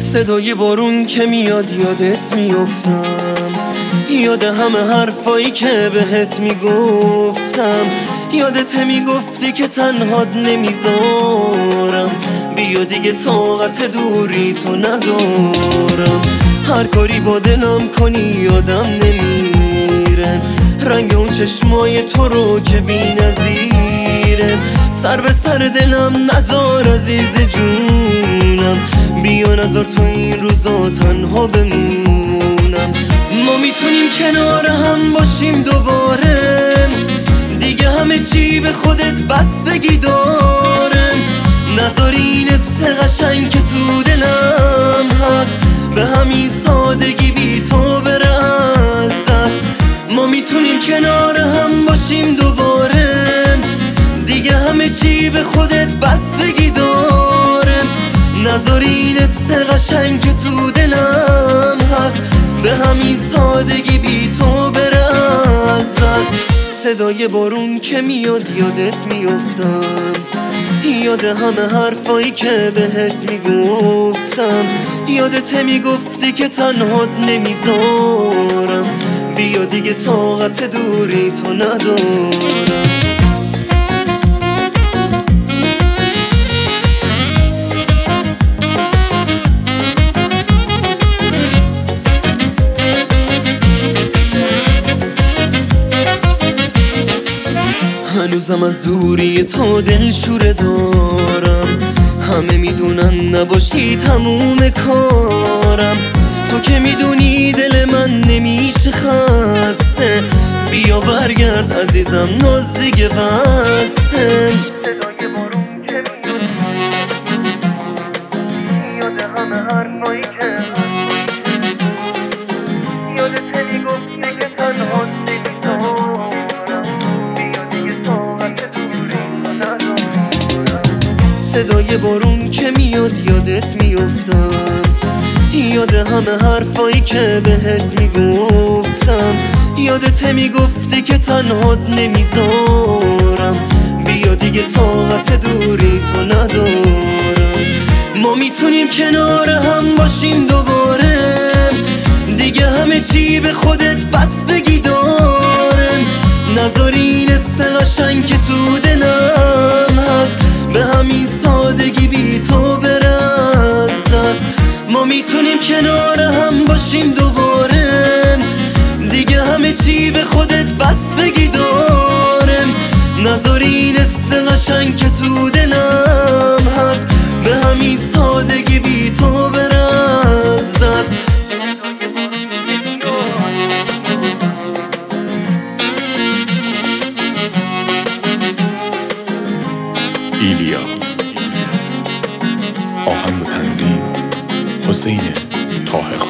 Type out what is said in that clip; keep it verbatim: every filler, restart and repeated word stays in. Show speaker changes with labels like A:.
A: صدای بارون که میاد یادت میافتم، یاد همه حرفایی که بهت میگفتم. یادت میگفتی که تنهات نمیذارم، بیا دیگه طاقت دوری تو ندارم. هر کاری با دلم کنی یادم نمیره، رنگ اون چشمای تو رو که بی نظیره. سر به سر دلم نذار عزیز جونم، بیا نذار تو این روزا تنها بمونم. ما میتونیم کنار هم باشیم دوباره، دیگه همه چی به خودت بستگی داره. نذار این حس قشنگ که تو دلم هست به همین سادگی بی تو بره از دست. ما میتونیم کنار هم باشیم دوباره، دیگه همه چی به خودت بستگی داره. نذار این حس قشنگ که تو دلم هست به همین سادگی بی تو بره از دست. صدای بارون که میاد یادت میافتم، یاد همه حرفایی که بهت میگفتم. یادت میگفتی که تنهات نمیذارم، بیا دیگه طاقت دوری تو ندارم. هنوزم از دوری تو دلشوره دارم، همه میدونن نباشی تموم کارم. تو که میدونی دل من نمیشه خسته، بیا برگرد عزیزم ناز دیگه بسته. صدای بارون که میاد یاد همه حرفایی که یادت میگفتی که تنها نمیذارم، صدای بارون که میاد یادت میافتم، یاد همه حرفایی که بهت میگفتم. یادت میگفتی که تنهات نمیذارم، بیا دیگه طاقت دوری تو ندارم. ما میتونیم کنار هم باشیم دوباره، دیگه همه چی به خودت بستگی داره. نذار این حس قشنگ که تو دلم هست به همین سادگی بی تو بره از دست. ما میتونیم کنار هم باشیم دوباره، دیگه همه چی به خودت بستگی داره. نذار این حس قشنگ که تو دلم هست به همین سادگی بی تو بره از دست.
B: ایلیا، آهنگ و تنظیم حسین طاهرخان.